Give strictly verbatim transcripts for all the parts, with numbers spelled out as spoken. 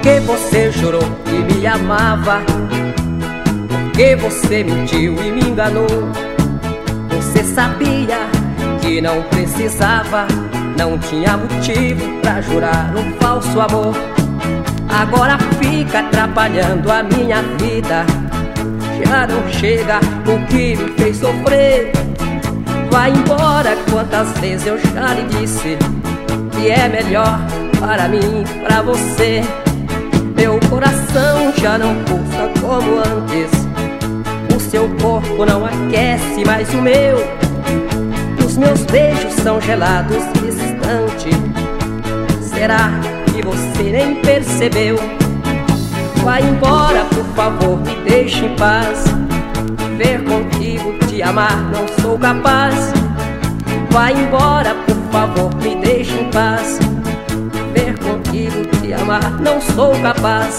Porque você jurou que me amava, porque você mentiu e me enganou. Você sabia que não precisava, não tinha motivo pra jurar um falso amor. Agora fica atrapalhando a minha vida, já não chega o que me fez sofrer. Vai embora, quantas vezes eu já lhe disse que é melhor para mim, pra você. Meu coração já não pulsa como antes, o seu corpo não aquece mais o meu. Os meus beijos são gelados e distantes. Será que você nem percebeu? Vai embora, por favor, me deixe em paz. Viver contigo, te amar, não sou capaz. Vai embora, por favor, me deixe em paz. Viver contigo, te amar, não sou capaz.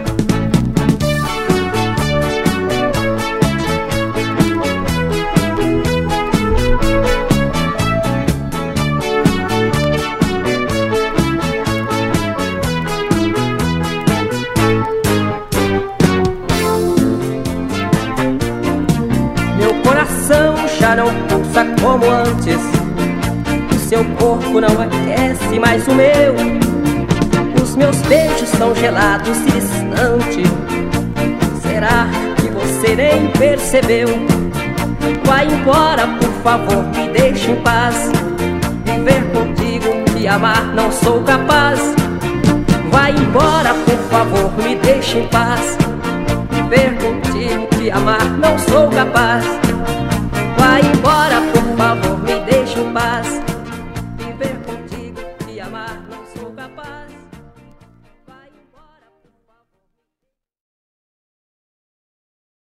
Meu coração já não pulsa como antes, o seu corpo não aquece mais o meu. Os meus beijos são gelados e distantes. Será que você nem percebeu? Vai embora, por favor, me deixe em paz. Viver contigo, te amar, não sou capaz. Vai embora, por favor, me deixe em paz. Viver contigo, te amar, não sou capaz. Vai embora, por favor, me